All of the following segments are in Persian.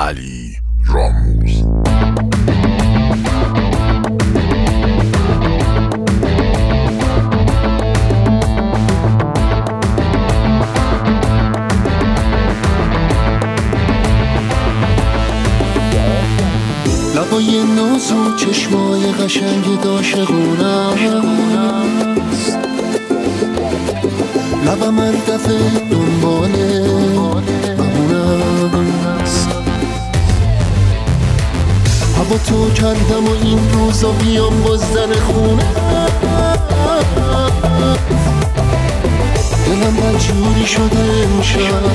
علی راموز. لبای ناز و چشمای قشنگ عاشقونه است، لبم هر دفعه دنباله بمونه است. هوا تو کردم و این روزا بیام باز در خونه، دلم بدجوری شده امشب،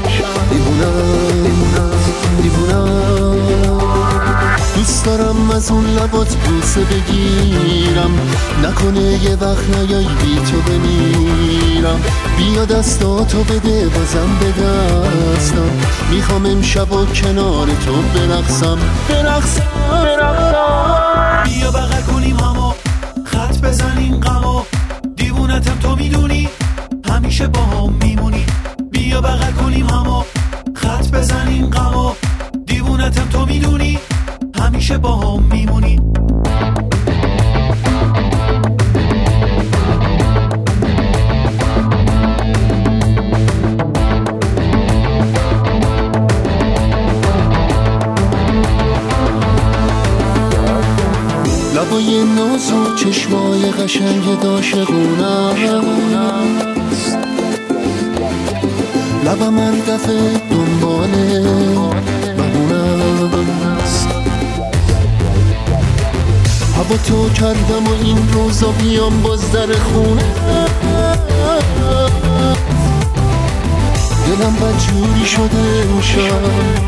دیوونم دوست دارم از اون لبات بوسه بگیرم، نکنه یه وقت نیای بی تو بمیرم. بیا دستاتو بده بازم به دستم، میخوام امشب و کنار تو برقصم. بیا بغل کنیم همو، خط بزنیم غمو، دیوونتم تو میدونی همیشه با هم میمونی. بیا بغل کنیم همو، خط بزنیم غمو، دیوونتم تو میدونی همیشه با هم میمونی. لبای ناز و چشمای قشنگ عاشقونه است، لبم هر دفعه دنباله بمونه است. هوا تو کردم و این روزا بیام باز در خونه، دلم بدجوری شده امشب،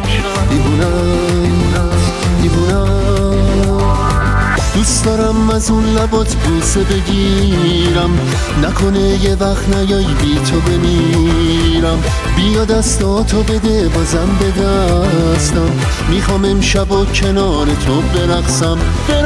دیوونم دوست دارم از اون لبات بوسه بگیرم، نکنه یه وقت نیای بی تو بمیرم. بیا دستاتو بده بازم به دستم، میخوام امشب و کنار تو برقصم.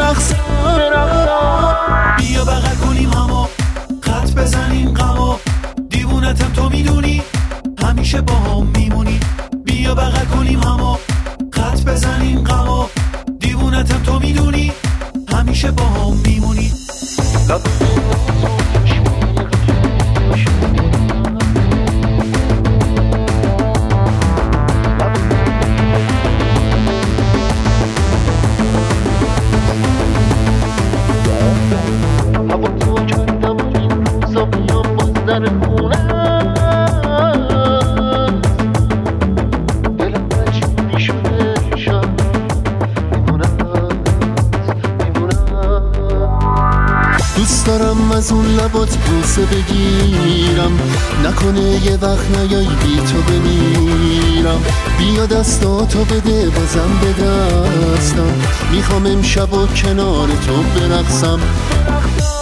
بیا بغل کنیم همو، خط بزنیم غمو، دیوونتم تو میدونی همیشه با هم میمونی. بیا بغل کنیم همو، خط بزنیم غمو، دیوونتم تو میدونی همیشه با هم میمونی. هوا تو کردم و این روزا بیام باز در خونه، دلم مجبوری شده امشب، دوست دارم از اون لبات بوسه بگیرم، نکنه یه وقت نیای بی تو بمیرم. بیا دستاتو بده بازم به دستم، میخوام امشب و کنار تو برقصم.